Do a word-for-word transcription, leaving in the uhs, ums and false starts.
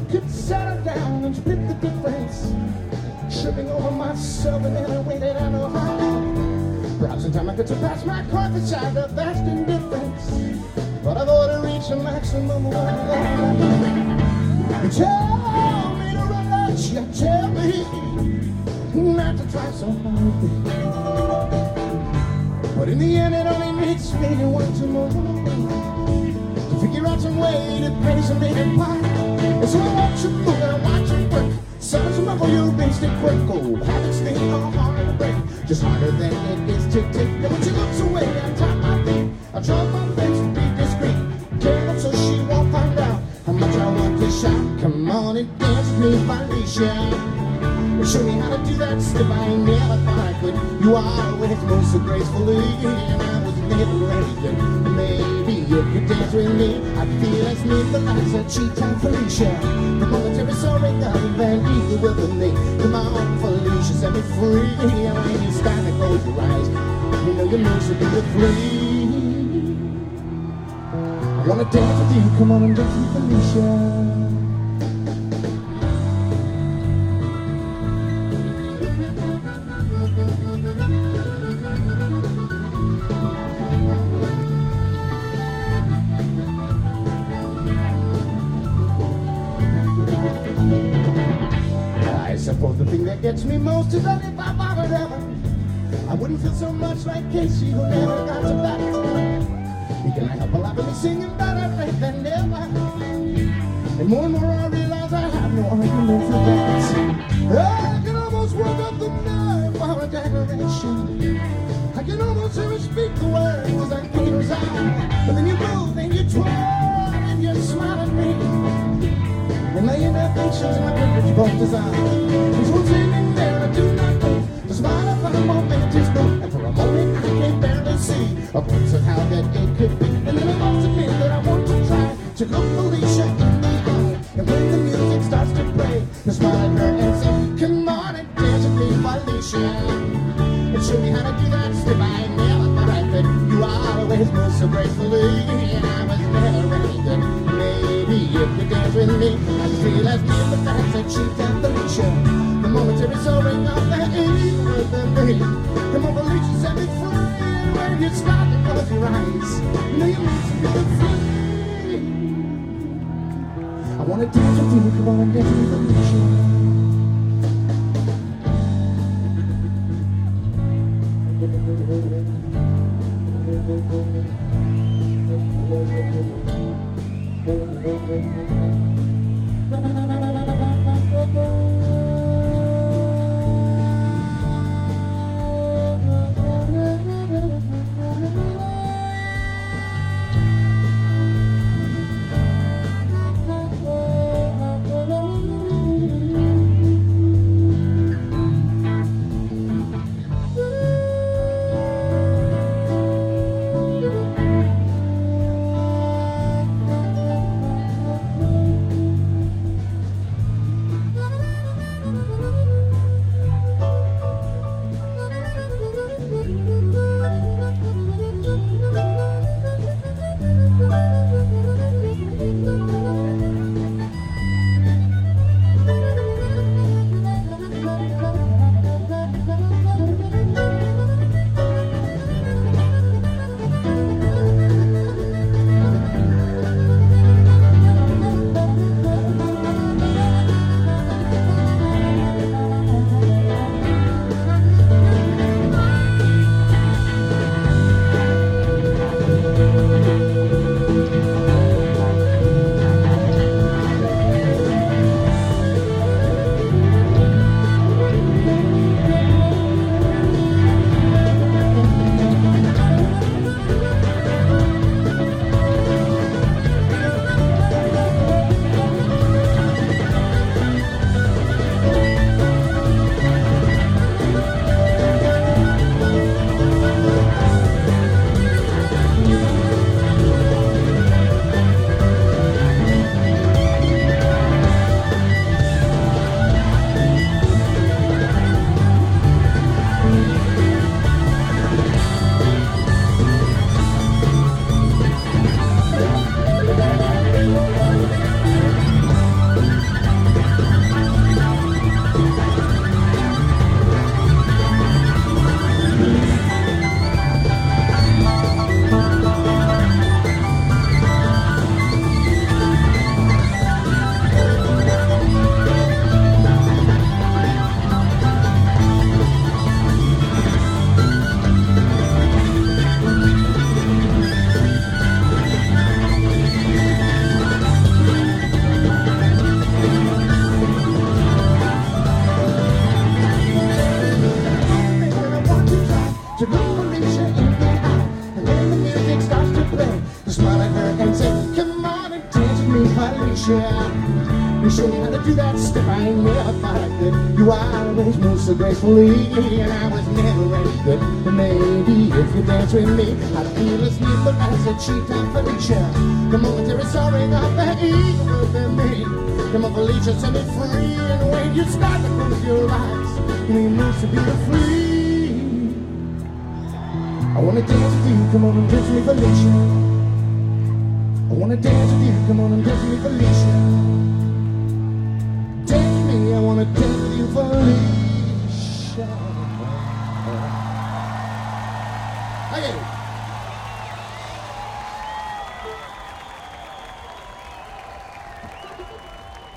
could settle down and split the difference, tripping over myself in any way that I know how. Perhaps in time I could surpass my countryside of vast indifference, but I've already reached the maximum of what I tell me to relax, you tell me not to try so hard, but in the end it only makes me want to move to figure out some way to pay some native part. And so I watch you move and I watch you work. Sounds muffle you rinse the quick. Oh, habits they are hard to break, just harder than it is to take. And when she looks away, I tap my feet, I try my best to be discreet, careful so she won't find out how much I want to shout. Come on and dance with me, Felicia. Show me how to do that step I never thought I could. You always move so gracefully, and I was never ready to. Maybe you could dance with me. I feel as me, the lights are cheap time, Felicia. The momentary soaring of the Van Eagle with me. Come on, Felicia, set me free. And when you start to close your eyes, you know you move so beautifully. I wanna dance with you, come on and dance with Felicia. I suppose the thing that gets me most is that if I bothered ever, I wouldn't feel so much like Casey who never got to that. He can help a lot of me singing better than ever. And more and more I realize I have no argument for that. I can almost work up the nerve for a declaration. I can almost hear her speak the words as I came out. But then you move and you twirl and you smile at me. And laying their faces in my privilege both design. She's one sitting there and I do not know. The smile of a moment is gone, and for a moment I can barely see a glimpse of how that it could be. And then I must admit that I want to try to look Felicia in the eye. And when the music starts to play, I smile at her and say, come on and dance with me, Felicia. And show me how to do that step I never thought I could. You always move so gracefully, and I was never ready to. Maybe you could dance with me. I feel as me, but that's a cheap and Felicia. The momentary soaring of the evening with the me. Come on, Felicia, set me free. And when you start to close your eyes, you know you move so beautifully. I wanna dance with you, come on and dance with me, Felicia. smile at her and said, come on and dance with me, Felicia. You show me how to do that step I ain't never thought I could. You always move so gracefully, and I was never any good. But maybe if you dance with me, I'd feel asleep, but as a cheat on Felicia. The momentary soaring of that eagle within me. Come on, Felicia, set me free, and when you start to close your eyes, you move to be free. I wanna dance with you, come on and dance with me, Felicia. I wanna dance with you, come on and dance with me, Felicia. Dance with me, I wanna dance with you, Felicia. Okay.